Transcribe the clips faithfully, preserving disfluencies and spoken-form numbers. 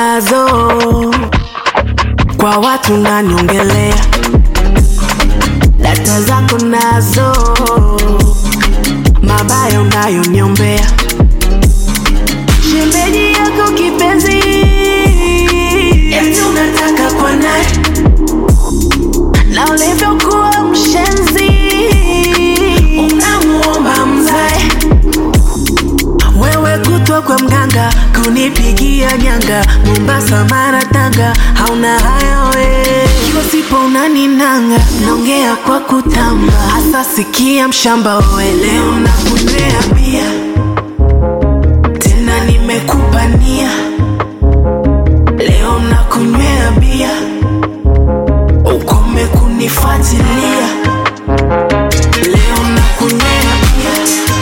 nazo, kwa watu naniongelea. Data zako nazo, mabaya unayoniombea. Shemeji yako kipenzi, eti unataka kwa naye, na ulivyokuwa mshenzi unamuomba mzae. Wewe kutwa kwa mganga, kunipigia nyanga, Mombasa Mara Tanga, hauna haya we. Kiwa sipo unaninanga, naongea kwa kutamba. Hasa sikia mshamba we, leo nakunywea bia, tena nimekupa nia. Leo nakunywea bia, ukome kunifuatilia. Leo nakunywea bia,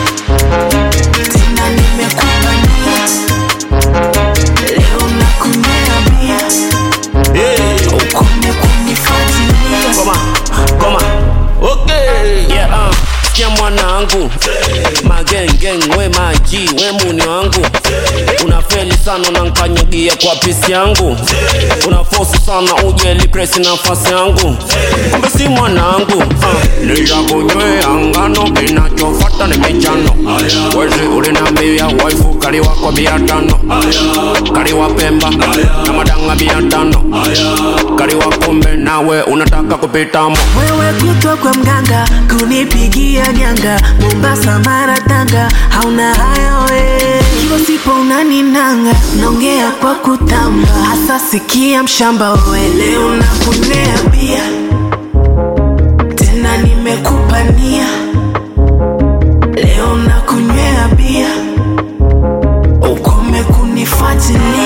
tena nimekupa nia. Leo nakunywea bia, ukome kunifuatilia. Goma, goma, okay, yeah, uh. Sikia mwanangu, mageng geng we maji, we muni wangu. Unafeli sana unankanyagia kwa pisi yangu. Unafosi sana uje lipresi nafasi yangu. Kumbe si mwanangu, uh. Nilikunywea ngano, kinachofata ni michano. Wezi ulinambia waifu kaliwa kwa biatano. Kaliwa Pemba, na madanga biatano. Kaliwa kumbe nawe unataka kupitamo. Wewe kutwa kwa mganga, kunipigia nyanga, Mombasa Mara Tanga, hauna haya we. Kiwa sipo unaninanga, naongea kwa kutamba. Hasa sikia mshamba we, leo nakunywea bia, tena nimekupa nia. Leo nakunywea bia, ukome kunifuatilia.